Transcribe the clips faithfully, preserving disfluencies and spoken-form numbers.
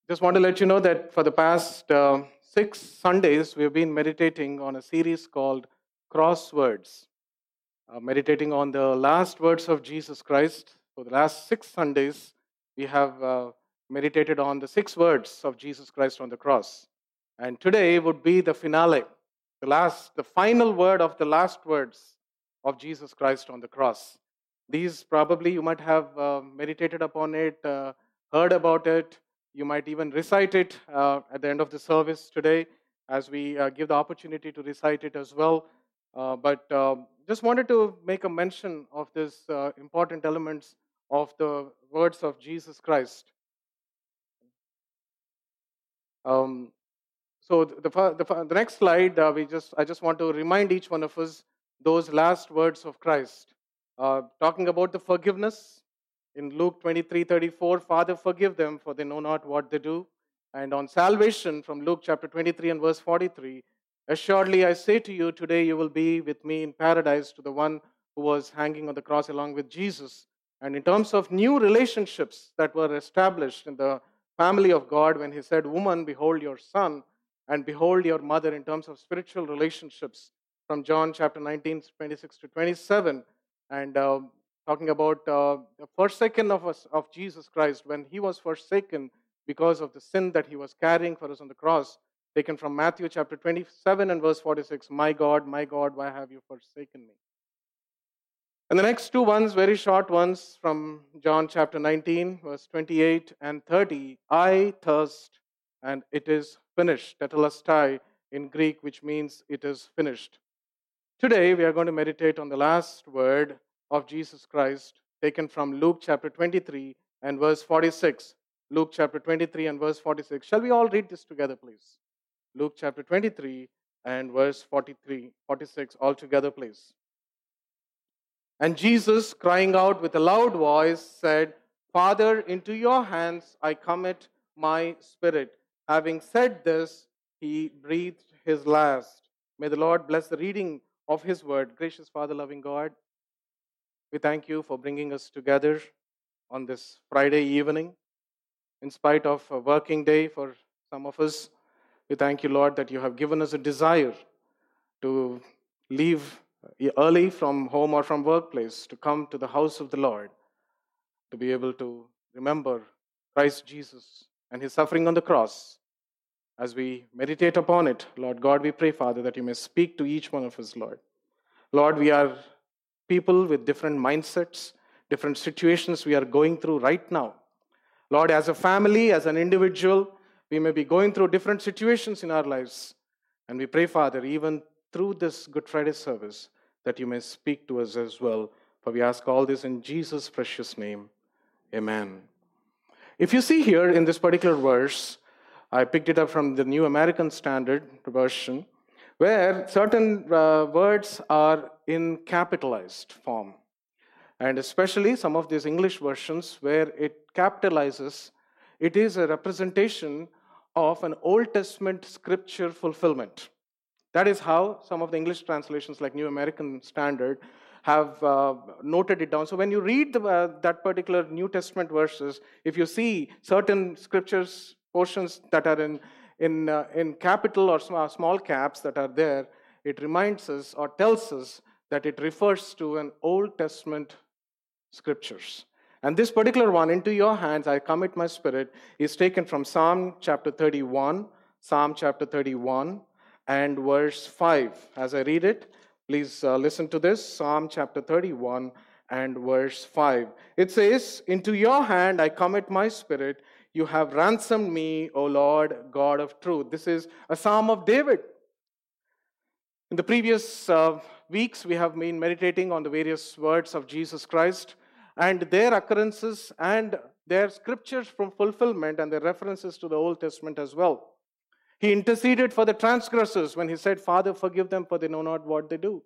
Just want to let you know that for the past uh, six Sundays, we've been meditating on a series called Crosswords, uh, meditating on the last words of Jesus Christ. For the last six Sundays, we have uh, meditated on the six words of Jesus Christ on the cross. And today would be the finale, the last, the final word of the last words of Jesus Christ on the cross. These probably you might have uh, meditated upon it, uh, heard about it. You might even recite it uh, at the end of the service today as we uh, give the opportunity to recite it as well. Uh, but um, just wanted to make a mention of this uh, important elements of the words of Jesus Christ. Um, so the, the, the, the next slide, uh, we just I just want to remind each one of us those last words of Christ, uh, talking about the forgiveness in Luke twenty-three thirty-four. Father, forgive them, for they know not what they do. And on salvation from Luke chapter twenty-three and verse forty-three, assuredly I say to you, today you will be with me in paradise, to the one who was hanging on the cross along with Jesus. And in terms of new relationships that were established in the family of God, when he said, woman, behold your son, and behold your mother, in terms of spiritual relationships, from John chapter nineteen, twenty-six to twenty-seven, and uh, talking about uh, the forsaken of us of Jesus Christ, when he was forsaken because of the sin that he was carrying for us on the cross, taken from Matthew chapter twenty-seven and verse forty-six, my God, my God, why have you forsaken me? And the next two ones, very short ones, from John chapter nineteen, verse twenty-eight and thirty, I thirst, and it is finished, tetelestai in Greek, which means it is finished. Today, we are going to meditate on the last word of Jesus Christ, taken from Luke chapter twenty-three and verse forty-six. Luke chapter twenty-three and verse forty-six. Shall we all read this together, please? Luke chapter twenty-three and verse forty-three, forty-six, all together, please. And Jesus, crying out with a loud voice, said, Father, into your hands I commit my spirit. Having said this, he breathed his last. May the Lord bless the reading of his word. Gracious Father, loving God, we thank you for bringing us together on this Friday evening. In spite of a working day for some of us, we thank you, Lord, that you have given us a desire to leave early from home or from workplace, to come to the house of the Lord, to be able to remember Christ Jesus and his suffering on the cross. As we meditate upon it, Lord God, we pray, Father, that you may speak to each one of us, Lord. Lord, we are people with different mindsets, different situations we are going through right now. Lord, as a family, as an individual, we may be going through different situations in our lives. And we pray, Father, even through this Good Friday service, that you may speak to us as well. For we ask all this in Jesus' precious name. Amen. If you see here in this particular verse, I picked it up from the New American Standard Version, where certain uh, words are in capitalized form. And especially some of these English versions where it capitalizes, it is a representation of an Old Testament scripture fulfillment. That is how some of the English translations, like New American Standard, have uh, noted it down. So when you read the, uh, that particular New Testament verses, if you see certain scriptures, portions that are in, in, uh, in capital or small, small caps that are there, it reminds us or tells us that it refers to an Old Testament scriptures. And this particular one, into your hands I commit my spirit, is taken from Psalm chapter thirty-one, Psalm chapter thirty-one, and verse five. As I read it, please uh, listen to this, Psalm chapter thirty-one and verse five. It says, into your hand I commit my spirit, you have ransomed me, O Lord, God of truth. This is a Psalm of David. In the previous uh, weeks, we have been meditating on the various words of Jesus Christ and their occurrences and their scriptures from fulfillment and their references to the Old Testament as well. He interceded for the transgressors when he said, Father, forgive them, for they know not what they do.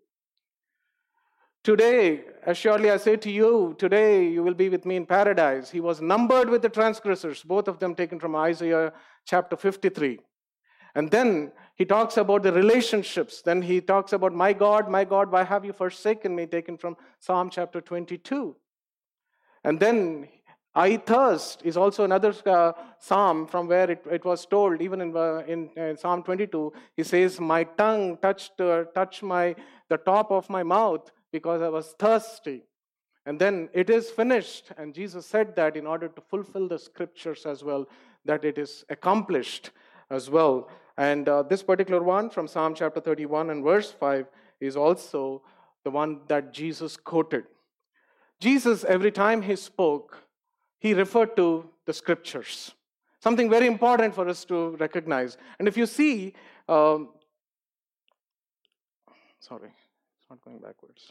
Today, assuredly I say to you, today you will be with me in paradise. He was numbered with the transgressors, both of them taken from Isaiah chapter fifty-three. And then he talks about the relationships. Then he talks about, my God, my God, why have you forsaken me, taken from Psalm chapter twenty-two. And then I thirst is also another uh, psalm from where it, it was told, even in, uh, in uh, Psalm twenty-two, he says, my tongue touched, uh, touched my, the top of my mouth because I was thirsty. And then it is finished. And Jesus said that in order to fulfill the scriptures as well, that it is accomplished as well. And uh, this particular one from Psalm chapter thirty-one and verse five is also the one that Jesus quoted. Jesus, every time he spoke, he referred to the scriptures. Something very important for us to recognize. And if you see, um, sorry, it's not going backwards.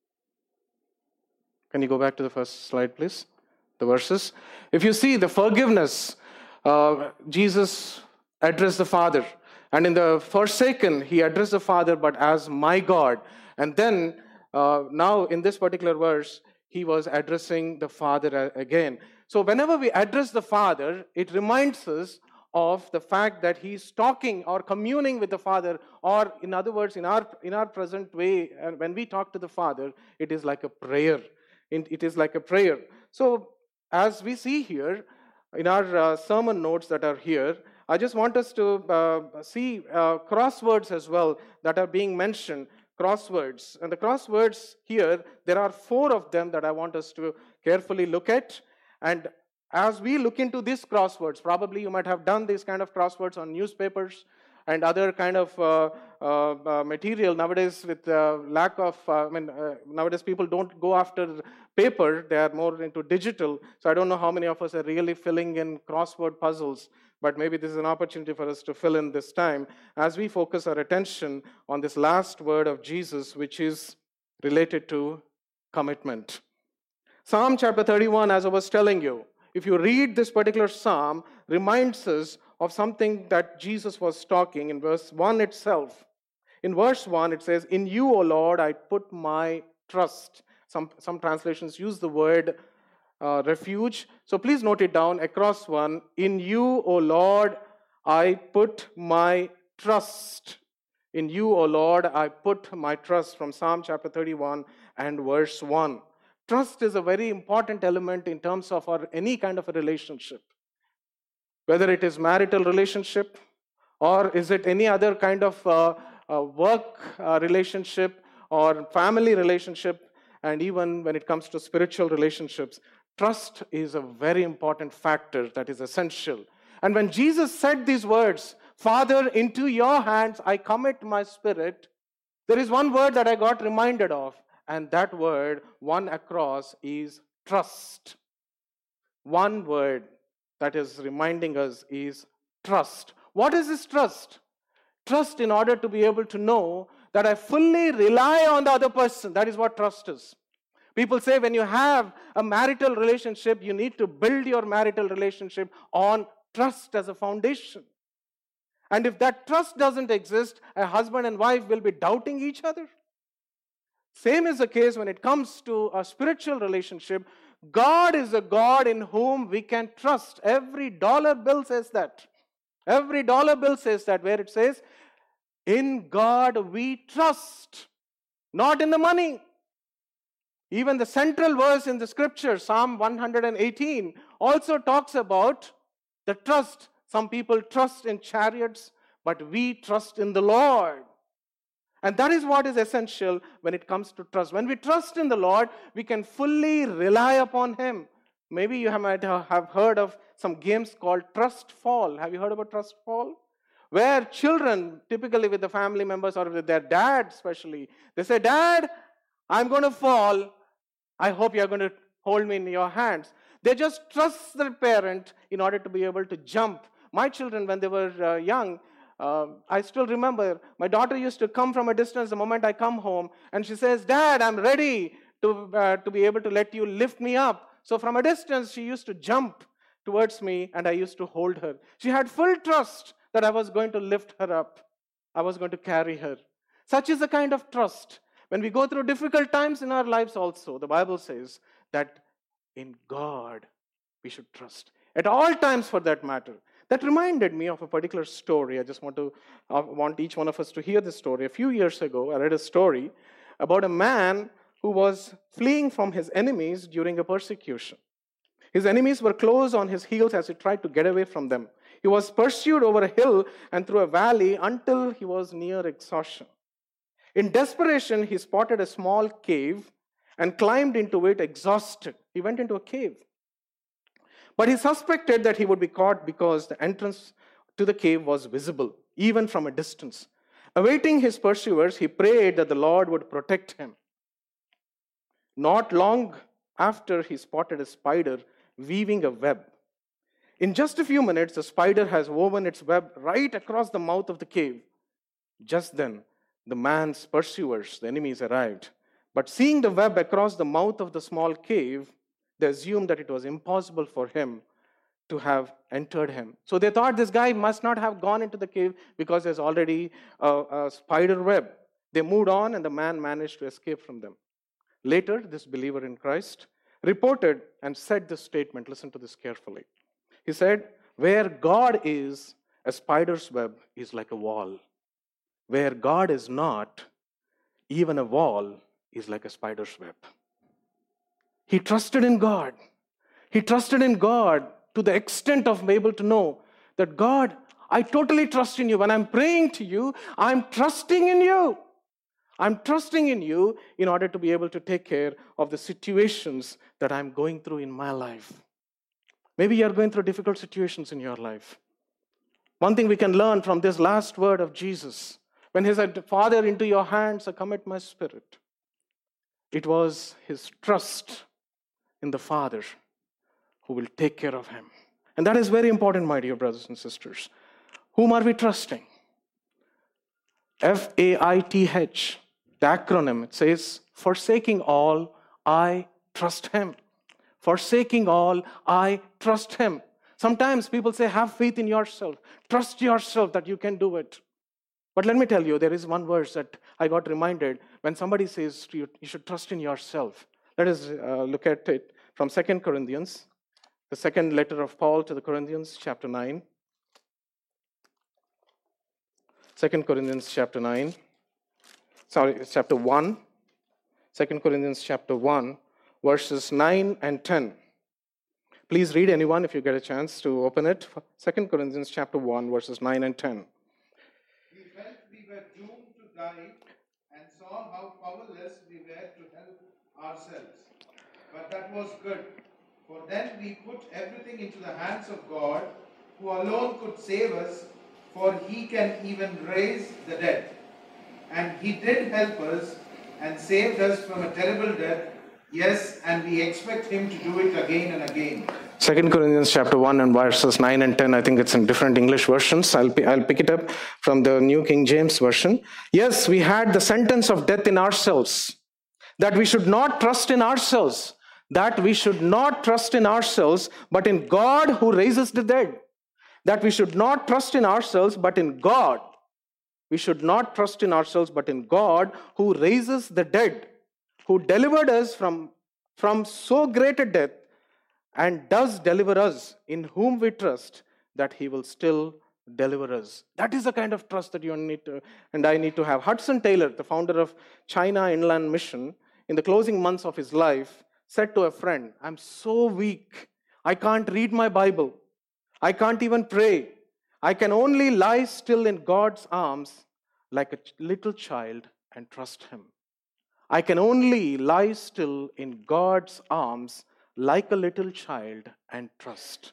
Can you go back to the first slide, please? The verses. If you see the forgiveness, uh, Jesus addressed the Father. And in the forsaken, he addressed the Father, but as my God. And then, uh, now in this particular verse, he was addressing the Father again. So whenever we address the Father, it reminds us of the fact that he's talking or communing with the Father, or in other words, in our, in our present way, and when we talk to the Father, it is like a prayer. It is like a prayer. So as we see here, in our uh, sermon notes that are here, I just want us to uh, see uh, crosswords as well that are being mentioned. Crosswords. And the crosswords here, there are four of them that I want us to carefully look at. And as we look into these crosswords, probably you might have done these kind of crosswords on newspapers and other kind of uh, uh, uh, material. Nowadays, with uh, lack of, uh, I mean, uh, nowadays people don't go after paper, they are more into digital. So I don't know how many of us are really filling in crossword puzzles, but maybe this is an opportunity for us to fill in this time as we focus our attention on this last word of Jesus, which is related to commitment. Psalm chapter thirty-one, as I was telling you, if you read this particular psalm, reminds us of something that Jesus was talking in verse one itself. In verse one, it says, in you, O Lord, I put my trust. Some, some translations use the word uh, refuge. So please note it down across one. In you, O Lord, I put my trust. In you, O Lord, I put my trust, from Psalm chapter thirty-one and verse one. Trust is a very important element in terms of our any kind of a relationship. Whether it is marital relationship, or is it any other kind of uh, uh, work uh, relationship, or family relationship, and even when it comes to spiritual relationships, trust is a very important factor that is essential. And when Jesus said these words, Father, into your hands I commit my spirit, there is one word that I got reminded of, and that word, one across, is trust. One word that is reminding us is trust. What is this trust? Trust in order to be able to know that I fully rely on the other person. That is what trust is. People say when you have a marital relationship, you need to build your marital relationship on trust as a foundation. And if that trust doesn't exist, a husband and wife will be doubting each other. Same is the case when it comes to a spiritual relationship. God is a God in whom we can trust. Every dollar bill says that. Every dollar bill says that, where it says, in God we trust, not in the money. Even the central verse in the scripture, Psalm one hundred eighteen, also talks about the trust. Some people trust in chariots, but we trust in the Lord. And that is what is essential when it comes to trust. When we trust in the Lord, we can fully rely upon Him. Maybe you might have heard of some games called Trust Fall. Have you heard about Trust Fall? Where children, typically with the family members or with their dad especially, they say, Dad, I'm going to fall. I hope you're going to hold me in your hands. They just trust their parent in order to be able to jump. My children, when they were uh, young, uh, I still remember my daughter used to come from a distance the moment I come home, and she says, Dad, I'm ready to, uh, to be able to let you lift me up. So from a distance, she used to jump towards me, and I used to hold her. She had full trust that I was going to lift her up. I was going to carry her. Such is the kind of trust. When we go through difficult times in our lives also, the Bible says that in God we should trust. At all times, for that matter. That reminded me of a particular story. I just want to uh, want each one of us to hear this story. A few years ago, I read a story about a man who was fleeing from his enemies during a persecution. His enemies were close on his heels as he tried to get away from them. He was pursued over a hill and through a valley until he was near exhaustion. In desperation, he spotted a small cave and climbed into it exhausted. He went into a cave. But he suspected that he would be caught because the entrance to the cave was visible, even from a distance. Awaiting his pursuers, he prayed that the Lord would protect him. Not long after, he spotted a spider weaving a web. In just a few minutes, the spider has woven its web right across the mouth of the cave. Just then, the man's pursuers, the enemies, arrived. But seeing the web across the mouth of the small cave, they assumed that it was impossible for him to have entered him. So they thought this guy must not have gone into the cave because there's already a, a spider web. They moved on and the man managed to escape from them. Later, this believer in Christ reported and said this statement. Listen to this carefully. He said, "Where God is, a spider's web is like a wall. Where God is not, even a wall is like a spider's web." He trusted in God. He trusted in God to the extent of being able to know that, God, I totally trust in you. When I'm praying to you, I'm trusting in you. I'm trusting in you in order to be able to take care of the situations that I'm going through in my life. Maybe you're going through difficult situations in your life. One thing we can learn from this last word of Jesus, when he said, "Father, into your hands I commit my spirit," it was his trust in the Father who will take care of him. And that is very important, my dear brothers and sisters. Whom are we trusting? F A I T H, the acronym, it says, forsaking all, I trust him. Forsaking all, I trust him. Sometimes people say, have faith in yourself. Trust yourself that you can do it. But let me tell you, there is one verse that I got reminded when somebody says to you, you should trust in yourself. Let us uh, look at it from Second Corinthians, the second letter of Paul to the Corinthians, chapter nine. Second Corinthians chapter nine. Sorry, chapter one. Second Corinthians chapter one, verses nine and ten. Please read, anyone, if you get a chance to open it. Second Corinthians chapter one, verses nine and ten. We felt we were doomed to die and saw how powerless we were to help ourselves. But that was good, for then we put everything into the hands of God, who alone could save us, for he can even raise the dead. And he did help us and saved us from a terrible death. Yes, and we expect him to do it again and again. Second Corinthians chapter one and verses nine and ten, I think it's in different English versions. I'll, I'll pick it up from the New King James Version. Yes, we had the sentence of death in ourselves, that we should not trust in ourselves, that we should not trust in ourselves, but in God who raises the dead. That we should not trust in ourselves, but in God. We should not trust in ourselves, but in God who raises the dead, who delivered us from, from so great a death, and does deliver us, in whom we trust that he will still deliver us. That is the kind of trust that you need to, and I need to have. Hudson Taylor, the founder of China Inland Mission, in the closing months of his life, said to a friend, "I'm so weak. I can't read my Bible. I can't even pray. I can only lie still in God's arms like a little child and trust him. I can only lie still in God's arms like a little child and trust."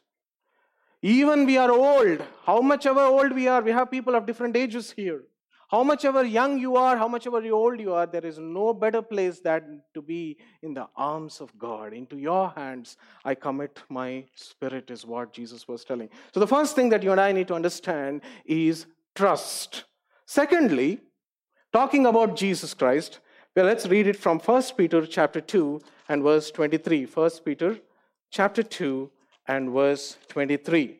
Even we are old, how much ever old we are, we have people of different ages here. How much ever young you are, how much ever old you are, there is no better place than to be in the arms of God. Into your hands I commit my spirit, is what Jesus was telling. So the first thing that you and I need to understand is trust. Secondly, talking about Jesus Christ, well, let's read it from First Peter chapter two and verse twenty-three. First Peter chapter two and verse twenty-three.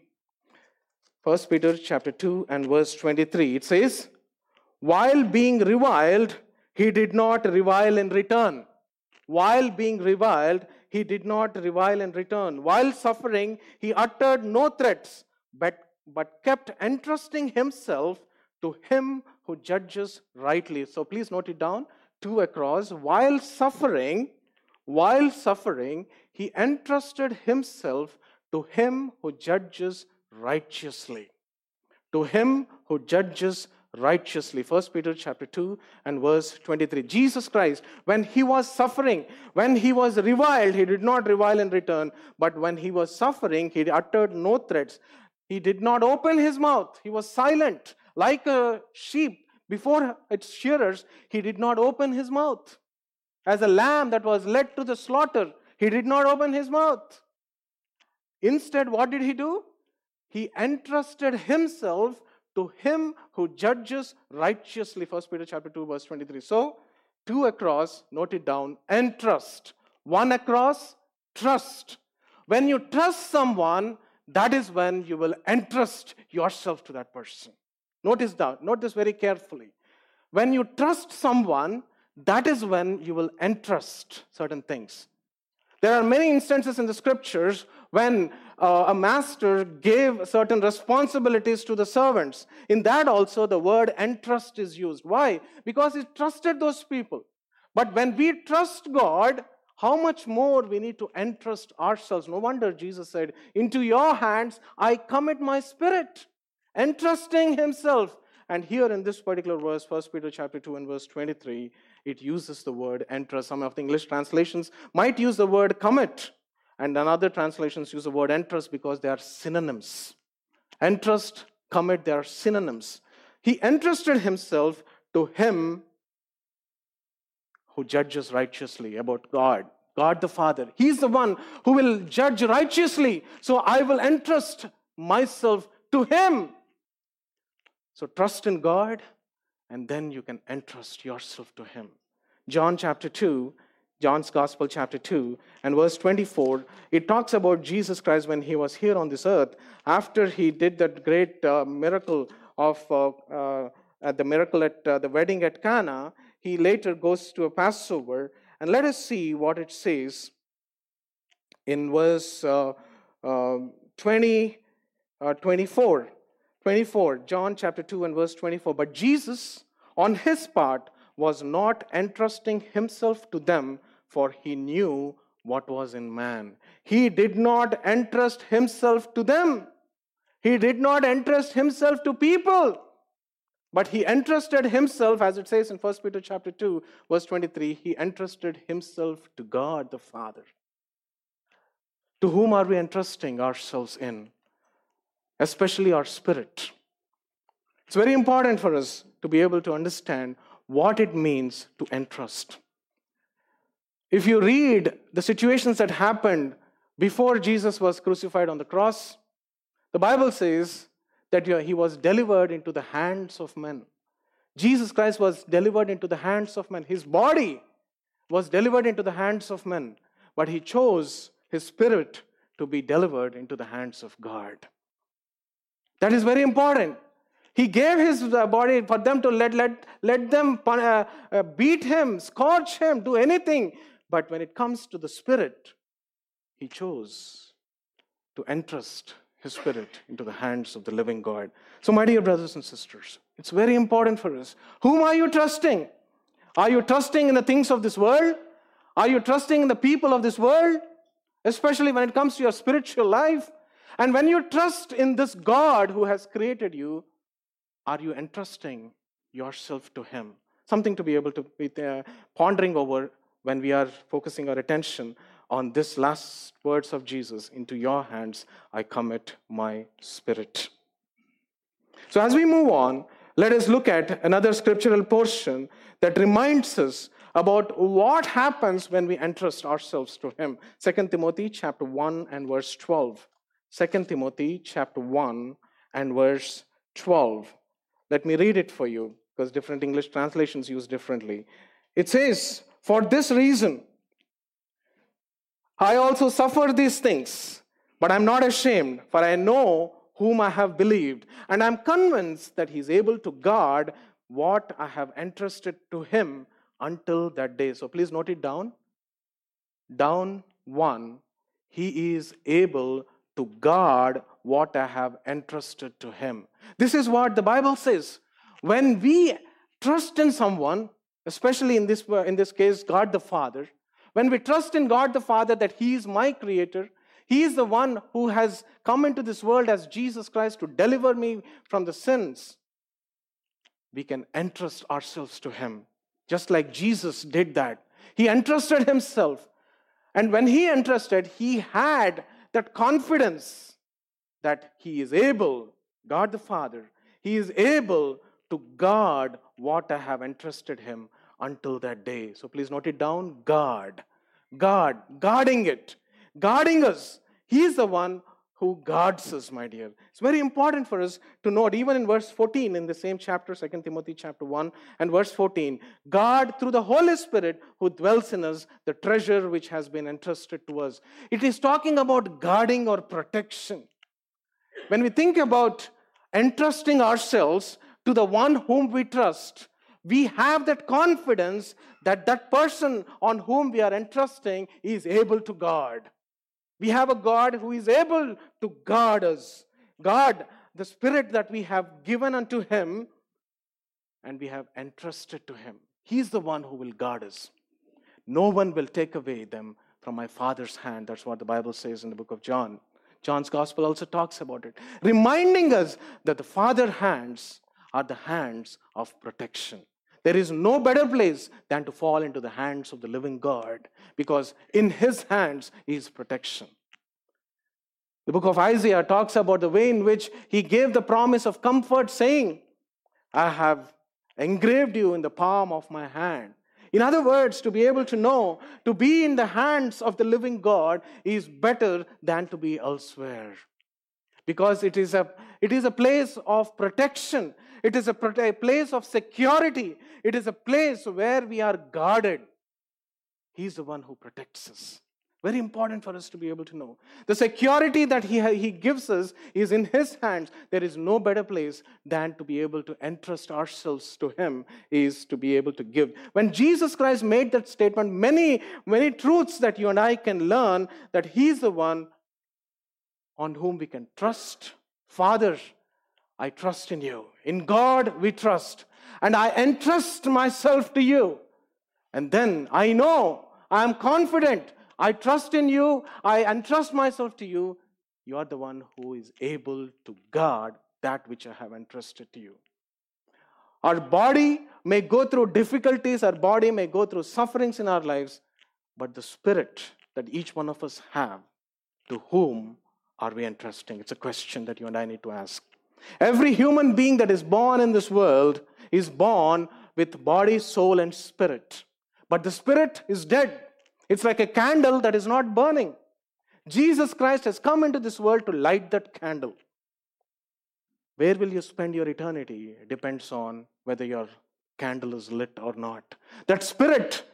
First Peter chapter two and verse twenty-three. It says, "While being reviled, he did not revile in return." While being reviled, he did not revile in return. While suffering, he uttered no threats, but, but kept entrusting himself to him who judges rightly. So please note it down. Two across. While suffering, while suffering, he entrusted himself to him who judges righteously. To him who judges righteously. First Peter chapter two and verse twenty-three. Jesus Christ, when he was suffering, when he was reviled, he did not revile in return, but when he was suffering, he uttered no threats. He did not open his mouth. He was silent. Like a sheep before its shearers, he did not open his mouth. As a lamb that was led to the slaughter, he did not open his mouth. Instead, what did he do? He entrusted himself to him who judges righteously. First Peter chapter two, verse twenty-three. So, two across, note it down, entrust. One across, trust. When you trust someone, that is when you will entrust yourself to that person. Notice that. Note this very carefully. When you trust someone, that is when you will entrust certain things. There are many instances in the scriptures when uh, a master gave certain responsibilities to the servants. In that also the word entrust is used. Why? Because he trusted those people. But when we trust God, how much more we need to entrust ourselves. No wonder Jesus said, into your hands I commit my spirit. Entrusting himself. And here in this particular verse, First Peter chapter two and verse twenty-three, it uses the word entrust. Some of the English translations might use the word commit. And another translations use the word entrust because they are synonyms. Entrust, commit, they are synonyms. He entrusted himself to him who judges righteously, about God. God the Father. He's the one who will judge righteously. So I will entrust myself to him. So trust in God, and then you can entrust yourself to him. John chapter two, John's Gospel chapter two, and verse twenty-four, it talks about Jesus Christ when he was here on this earth. After he did that great uh, miracle of uh, uh, at the miracle at uh, the wedding at Cana, he later goes to a Passover. And let us see what it says in verse uh, uh, twenty, uh, twenty-four. twenty-four, John chapter two and verse twenty-four. But Jesus, on his part, was not entrusting himself to them, for he knew what was in man. He did not entrust himself to them. He did not entrust himself to people. But he entrusted himself, as it says in First Peter chapter two, verse twenty-three, he entrusted himself to God the Father. To whom are we entrusting ourselves in? Especially our spirit. It's very important for us to be able to understand what it means to entrust. If you read the situations that happened before Jesus was crucified on the cross, the Bible says that he was delivered into the hands of men. Jesus Christ was delivered into the hands of men. His body was delivered into the hands of men, but he chose his spirit to be delivered into the hands of God. That is very important. He gave his body for them to let, let, let them uh, uh, beat him, scourge him, do anything. But when it comes to the spirit, he chose to entrust his spirit into the hands of the living God. So my dear brothers and sisters, it's very important for us. Whom are you trusting? Are you trusting in the things of this world? Are you trusting in the people of this world? Especially when it comes to your spiritual life. And when you trust in this God who has created you, are you entrusting yourself to him? Something to be able to be uh, pondering over when we are focusing our attention on this last words of Jesus. Into your hands I commit my spirit. So as we move on, let us look at another scriptural portion that reminds us about what happens when we entrust ourselves to him. Second Timothy chapter one and verse twelve. Second Timothy chapter one and verse twelve. Let me read it for you, because different English translations use differently. It says, for this reason, I also suffer these things, but I'm not ashamed, for I know whom I have believed, and I'm convinced that he's able to guard what I have entrusted to him until that day. So please note it down. Down one, he is able to guard what I have entrusted to him. This is what the Bible says. When we trust in someone, especially in this, in this case, God the Father, When we trust in God the Father that He is my Creator, He is the one who has come into this world as Jesus Christ to deliver me from the sins, we can entrust ourselves to Him. Just like Jesus did that. He entrusted Himself. And when He entrusted, He had that confidence that He is able, God the Father, He is able to guard what I have entrusted Him until that day. So please note it down. Guard. Guard. Guarding it. Guarding us. He is the one who guards us, my dear. It's very important for us to note, even in verse fourteen, in the same chapter, Second Timothy chapter one and verse fourteen, guard through the Holy Spirit who dwells in us the treasure which has been entrusted to us. It is talking about guarding or protection. When we think about entrusting ourselves to the one whom we trust, we have that confidence that that person on whom we are entrusting is able to guard. We have a God who is able to guard us. Guard the Spirit that we have given unto Him and we have entrusted to Him. He is the one who will guard us. No one will take away them from my Father's hand. That's what the Bible says in the book of John. John's Gospel also talks about it, reminding us that the Father's hands are the hands of protection. There is no better place than to fall into the hands of the living God, because in His hands is protection. The book of Isaiah talks about the way in which He gave the promise of comfort, saying, I have engraved you in the palm of my hand. In other words, to be able to know, to be in the hands of the living God is better than to be elsewhere. Because it is a, it is a place of protection. It is a, a place of security. It is a place where we are guarded. He's the one who protects us. Very important for us to be able to know. The security that he, he gives us is in His hands. There is no better place than to be able to entrust ourselves to Him, is to be able to give. When Jesus Christ made that statement, many, many truths that you and I can learn, that He's the one on whom we can trust. Father, I trust in you. In God we trust. And I entrust myself to you. And then I know, I am confident, I trust in you, I entrust myself to you. You are the one who is able to guard that which I have entrusted to you. Our body may go through difficulties, our body may go through sufferings in our lives, but the Spirit that each one of us have, to whom are we entrusting? It's a question that you and I need to ask. Every human being that is born in this world is born with body, soul, and spirit. But the spirit is dead. It's like a candle that is not burning. Jesus Christ has come into this world to light that candle. Where will you spend your eternity? It depends on whether your candle is lit or not. That spirit,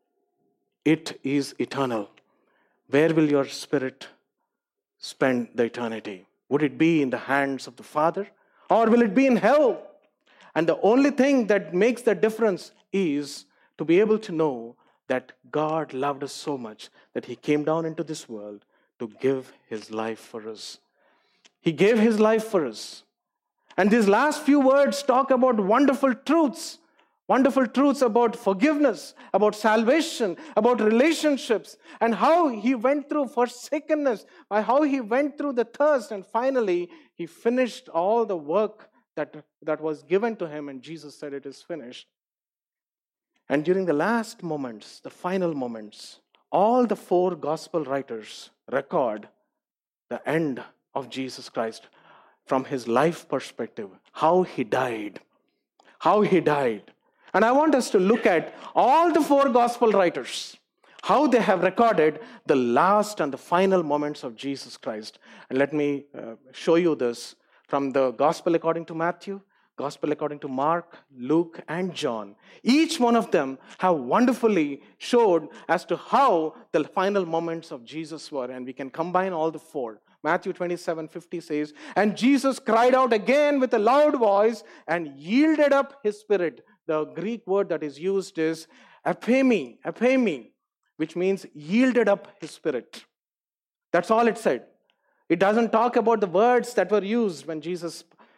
it is eternal. Where will your spirit spend the eternity? Would it be in the hands of the Father, or will it be in hell? And the only thing that makes the difference is to be able to know that God loved us so much that He came down into this world to give His life for us. He gave His life for us. And these last few words talk about wonderful truths. Wonderful truths about forgiveness, about salvation, about relationships, and how He went through forsakenness, how He went through the thirst, and finally He finished all the work that, that was given to Him, and Jesus said it is finished. And during the last moments, the final moments, all the four gospel writers record the end of Jesus Christ from His life perspective, how He died, how He died. And I want us to look at all the four gospel writers, how they have recorded the last and the final moments of Jesus Christ. And let me uh, show you this from the gospel according to Matthew, gospel according to Mark, Luke, and John. Each one of them have wonderfully showed as to how the final moments of Jesus were. And we can combine all the four. Matthew twenty-seven fifty says, and Jesus cried out again with a loud voice and yielded up His spirit. The Greek word that is used is apemi, apemi, which means yielded up His spirit. That's all it said. It doesn't talk about the words that were used when Jesus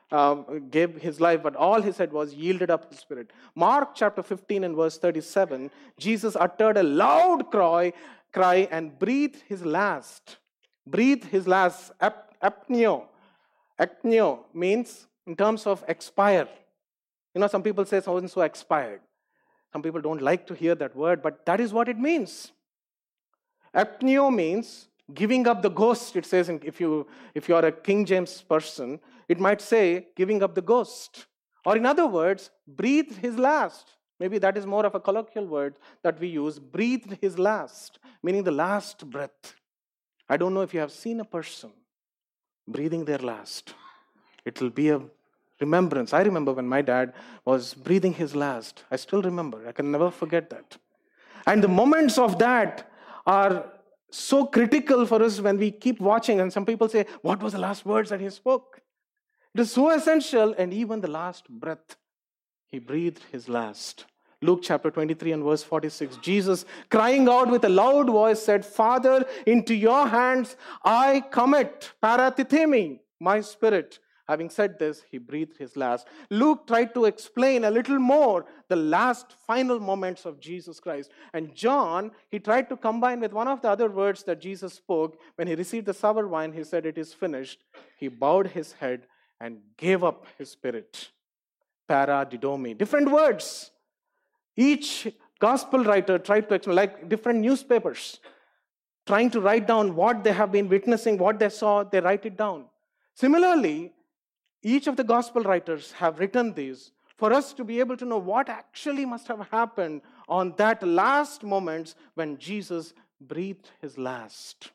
um, gave his life, but all he said was yielded up his spirit. Mark chapter fifteen and verse thirty-seven, Jesus uttered a loud cry, cry and breathed his last. Breathed his last. Ap- apneo. Apneo means in terms of expire. You know, some people say so and so expired. Some people don't like to hear that word, but that is what it means. Apneo means giving up the ghost. It says, in, if you if you are a King James person, it might say giving up the ghost. Or in other words, breathed his last. Maybe that is more of a colloquial word that we use. Breathed his last, meaning the last breath. I don't know if you have seen a person breathing their last. It will be a remembrance. I remember when my dad was breathing his last. I still remember. I can never forget that. And the moments of that are so critical for us when we keep watching. And some people say, what was the last words that he spoke? It is so essential. And even the last breath, he breathed his last. Luke chapter twenty-three and verse forty-six, Jesus crying out with a loud voice said, Father, into your hands I commit, paratithemi, my spirit. Having said this, he breathed his last. Luke tried to explain a little more the last final moments of Jesus Christ. And John, he tried to combine with one of the other words that Jesus spoke. When he received the sour wine, he said, it is finished. He bowed his head and gave up his spirit. Paradidomi. Different words. Each gospel writer tried to explain, like different newspapers, trying to write down what they have been witnessing, what they saw, they write it down. Similarly, each of the gospel writers have written these for us to be able to know what actually must have happened on that last moments when Jesus breathed his last.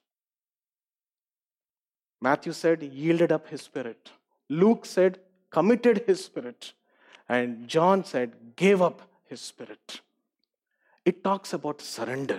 Matthew said, yielded up his spirit. Luke said, committed his spirit. And John said, gave up his spirit. It talks about surrender.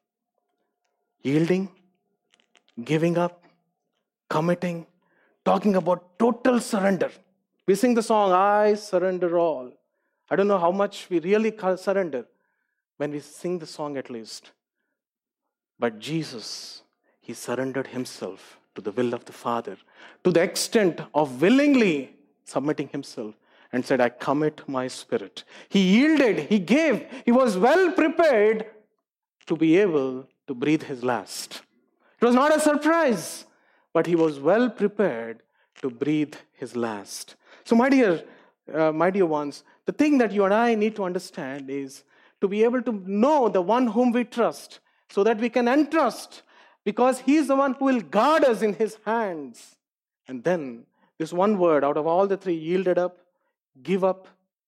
Yielding, giving up, committing, talking about total surrender. We sing the song, I surrender all. I don't know how much we really surrender when we sing the song at least. But Jesus, he surrendered himself to the will of the Father to the extent of willingly submitting himself and said, I commit my spirit. He yielded, he gave, he was well prepared to be able to breathe his last. It was not a surprise, but he was well prepared to breathe his last. So my dear, uh, my dear ones, the thing that you and I need to understand is to be able to know the one whom we trust so that we can entrust, because he is the one who will guard us in his hands. And then this one word out of all the three, yielded up, give up,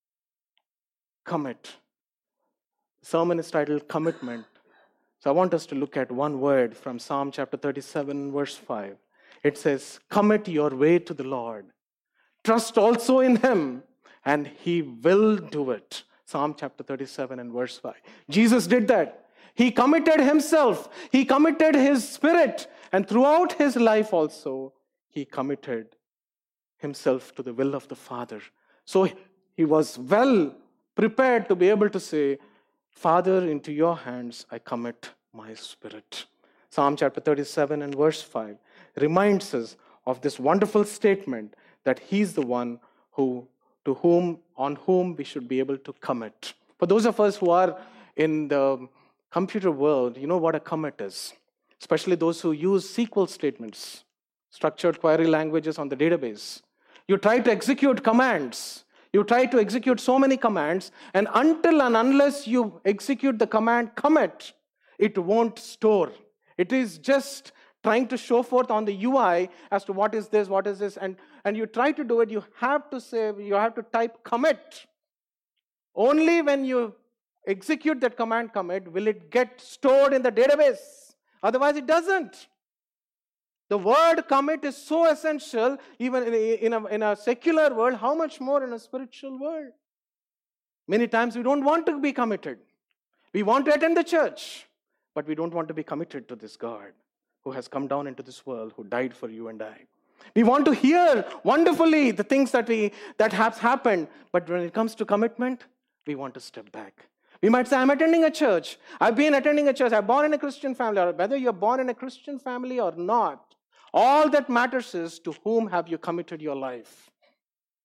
commit. The sermon is titled Commitment. So I want us to look at one word from Psalm chapter thirty-seven, verse five. It says, commit your way to the Lord. Trust also in him, and he will do it. Psalm chapter thirty-seven and verse five. Jesus did that. He committed himself. He committed his spirit. And throughout his life also, he committed himself to the will of the Father. So he was well prepared to be able to say, Father, into your hands I commit my spirit. Psalm chapter thirty-seven and verse five reminds us of this wonderful statement that he's the one who, to whom, on whom we should be able to commit. For those of us who are in the computer world, you know what a commit is, especially those who use S Q L statements, structured query languages on the database. You try to execute commands. You try to execute so many commands, and until and unless you execute the command commit, it won't store. It is just trying to show forth on the U I as to what is this, what is this, and, and you try to do it, you have to say, you have to type commit. Only when you execute that command commit will it get stored in the database. Otherwise, it doesn't. The word commit is so essential, even in a, in, a, in a secular world, how much more in a spiritual world? Many times we don't want to be committed. We want to attend the church, but we don't want to be committed to this God who has come down into this world, who died for you and I. We want to hear wonderfully the things that, we, that have happened, but when it comes to commitment, we want to step back. We might say, I'm attending a church. I've been attending a church. I'm born in a Christian family. Or whether you're born in a Christian family or not, all that matters is to whom have you committed your life.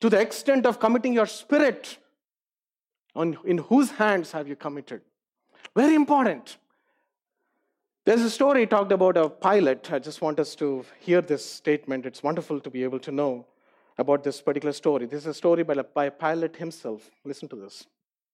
To the extent of committing your spirit, on, in whose hands have you committed? Very important. There's a story talked about a pilot. I just want us to hear this statement. It's wonderful to be able to know about this particular story. This is a story by a, by a pilot himself. Listen to this.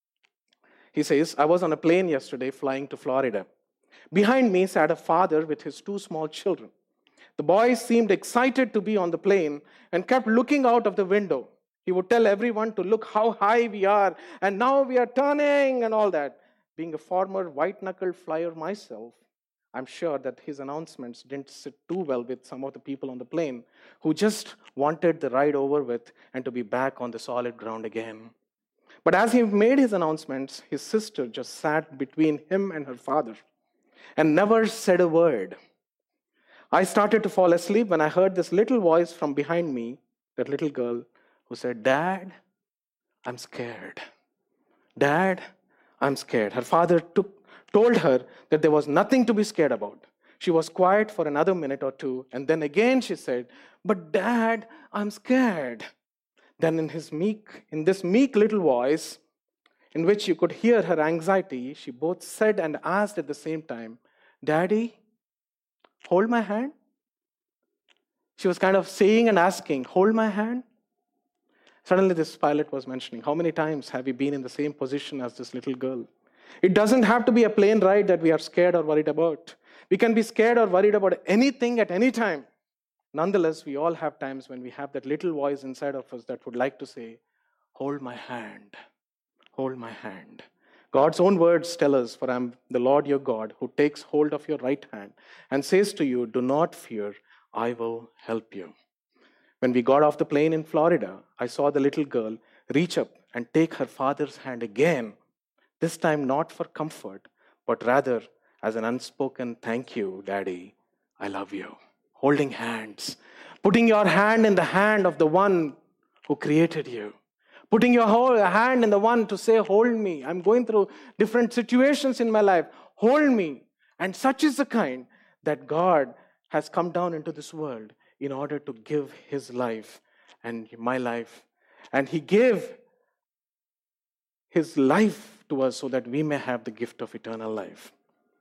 He says, I was on a plane yesterday flying to Florida. Behind me sat a father with his two small children. The boys seemed excited to be on the plane and kept looking out of the window. He would tell everyone to look how high we are, and now we are turning and all that. Being a former white-knuckled flyer myself, I'm sure that his announcements didn't sit too well with some of the people on the plane who just wanted the ride over with and to be back on the solid ground again. But as he made his announcements, his sister just sat between him and her father and never said a word. I started to fall asleep when I heard this little voice from behind me, that little girl, who said, Dad, I'm scared. Dad, I'm scared. Her father took, told her that there was nothing to be scared about. She was quiet for another minute or two, and then again she said, but Dad, I'm scared. Then in his meek, in this meek little voice, in which you could hear her anxiety, she both said and asked at the same time, Daddy, hold my hand? She was kind of saying and asking, hold my hand? Suddenly this pilot was mentioning, how many times have we been in the same position as this little girl? It doesn't have to be a plane ride that we are scared or worried about. We can be scared or worried about anything at any time. Nonetheless, we all have times when we have that little voice inside of us that would like to say, hold my hand, hold my hand. God's own words tell us, for I am the Lord your God, who takes hold of your right hand and says to you, do not fear, I will help you. When we got off the plane in Florida, I saw the little girl reach up and take her father's hand again, this time not for comfort, but rather as an unspoken thank you, Daddy, I love you. Holding hands, putting your hand in the hand of the one who created you. Putting your whole hand in the one to say, hold me. I'm going through different situations in my life. Hold me. And such is the kind that God has come down into this world in order to give his life and my life. And he gave his life to us so that we may have the gift of eternal life.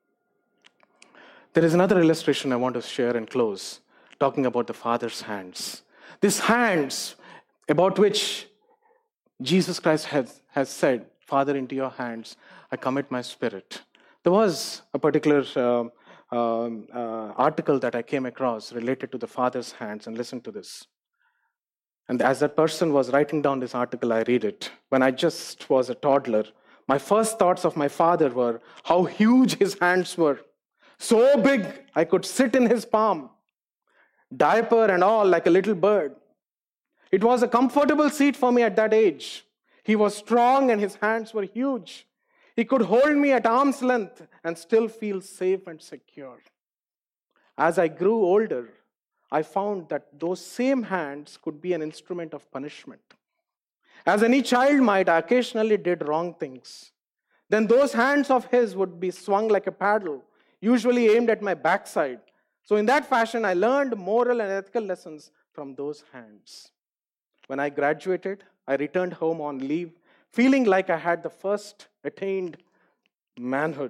There is another illustration I want to share and close, talking about the Father's hands. These hands about which Jesus Christ has, has said, Father, into your hands I commit my spirit. There was a particular uh, um, uh, article that I came across related to the Father's hands, and listen to this. And as that person was writing down this article, I read it. When I just was a toddler, my first thoughts of my father were how huge his hands were. So big, I could sit in his palm, diaper and all, like a little bird. It was a comfortable seat for me at that age. He was strong and his hands were huge. He could hold me at arm's length and still feel safe and secure. As I grew older, I found that those same hands could be an instrument of punishment. As any child might, I occasionally did wrong things. Then those hands of his would be swung like a paddle, usually aimed at my backside. So in that fashion, I learned moral and ethical lessons from those hands. When I graduated, I returned home on leave, feeling like I had the first attained manhood.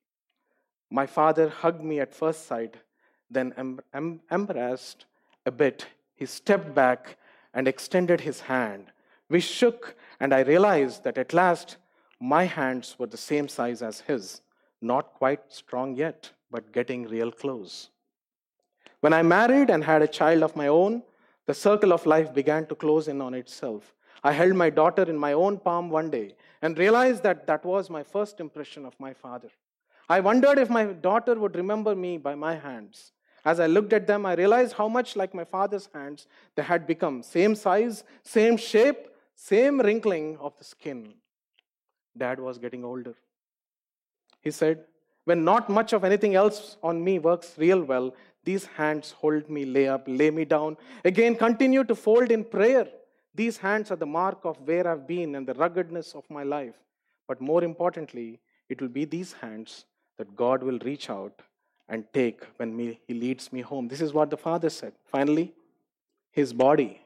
My father hugged me at first sight, then em- em- embarrassed a bit. He stepped back and extended his hand. We shook, and I realized that at last my hands were the same size as his, not quite strong yet, but getting real close. When I married and had a child of my own, the circle of life began to close in on itself. I held my daughter in my own palm one day and realized that that was my first impression of my father. I wondered if my daughter would remember me by my hands. As I looked at them, I realized how much like my father's hands they had become. Same size, same shape, same wrinkling of the skin. Dad was getting older. He said, when not much of anything else on me works real well, these hands hold me, lay up, lay me down. Again, continue to fold in prayer. These hands are the mark of where I've been and the ruggedness of my life. But more importantly, it will be these hands that God will reach out and take when me, he leads me home. This is what the Father said. Finally, his body,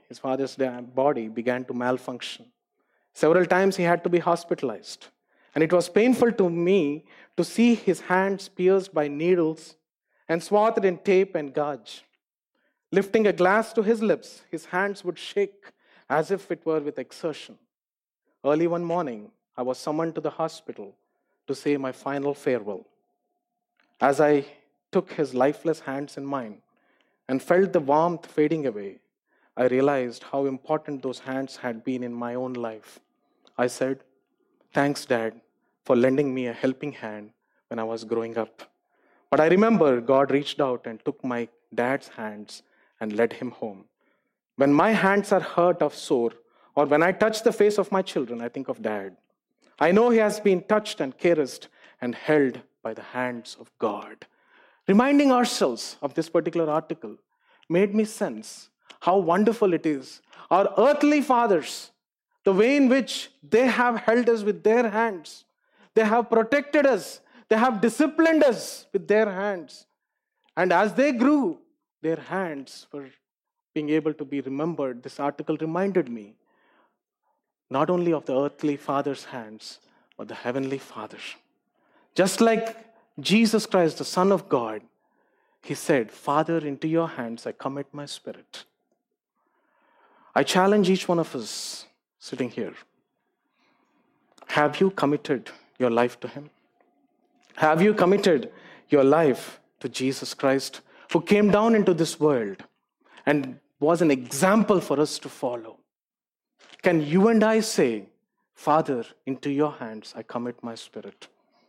his father's body began to malfunction. Several times he had to be hospitalized. And it was painful to me to see his hands pierced by needles and swathed in tape and gauze. Lifting a glass to his lips, his hands would shake as if it were with exertion. Early one morning, I was summoned to the hospital to say my final farewell. As I took his lifeless hands in mine and felt the warmth fading away, I realized how important those hands had been in my own life. I said, "Thanks, Dad, for lending me a helping hand when I was growing up." But I remember God reached out and took my dad's hands and led him home. When my hands are hurt or sore, or when I touch the face of my children, I think of Dad. I know he has been touched and caressed and held by the hands of God. Reminding ourselves of this particular article made me sense how wonderful it is. Our earthly fathers, the way in which they have held us with their hands, they have protected us, they have disciplined us with their hands. And as they grew, their hands were being able to be remembered. This article reminded me not only of the earthly father's hands, but the heavenly Father. Just like Jesus Christ, the Son of God, he said, "Father, into your hands I commit my spirit." I challenge each one of us sitting here. Have you committed your life to him? Have you committed your life to Jesus Christ, who came down into this world and was an example for us to follow? Can you and I say, "Father, into your hands I commit my spirit"?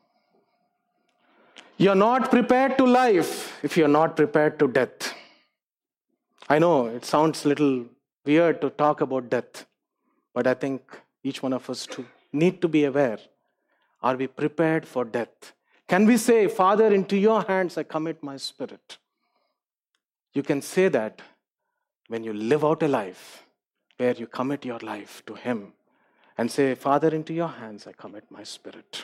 You're not prepared to life if you're not prepared to death. I know it sounds a little weird to talk about death, but I think each one of us too need to be aware. Are we prepared for death? Can we say, "Father, into your hands I commit my spirit"? You can say that when you live out a life where you commit your life to him and say, "Father, into your hands I commit my spirit."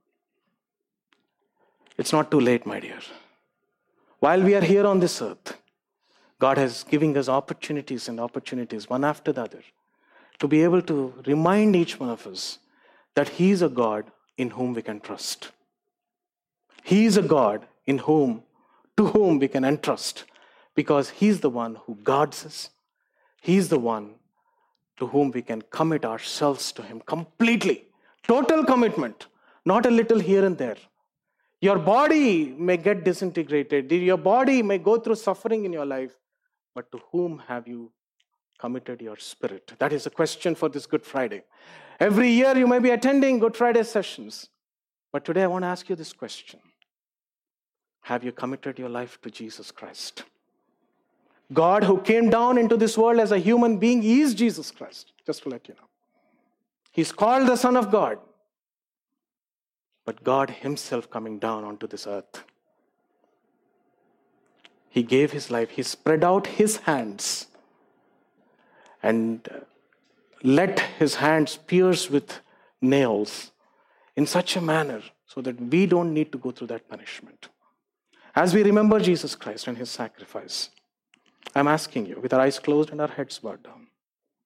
It's not too late, my dear. While we are here on this earth, God has given us opportunities and opportunities, one after the other, to be able to remind each one of us that he is a God in whom we can trust. He is a God in whom, to whom we can entrust, because he's the one who guards us. He's the one to whom we can commit ourselves to him completely. Total commitment, not a little here and there. Your body may get disintegrated. Your body may go through suffering in your life. But to whom have you committed your spirit? That is a question for this Good Friday. Every year you may be attending Good Friday sessions. But today I want to ask you this question. Have you committed your life to Jesus Christ? God, who came down into this world as a human being, is Jesus Christ, just to let you know. He's called the Son of God. But God himself coming down onto this earth. He gave his life. He spread out his hands and let his hands pierce with nails in such a manner so that we don't need to go through that punishment. As we remember Jesus Christ and his sacrifice, I'm asking you, with our eyes closed and our heads bowed down,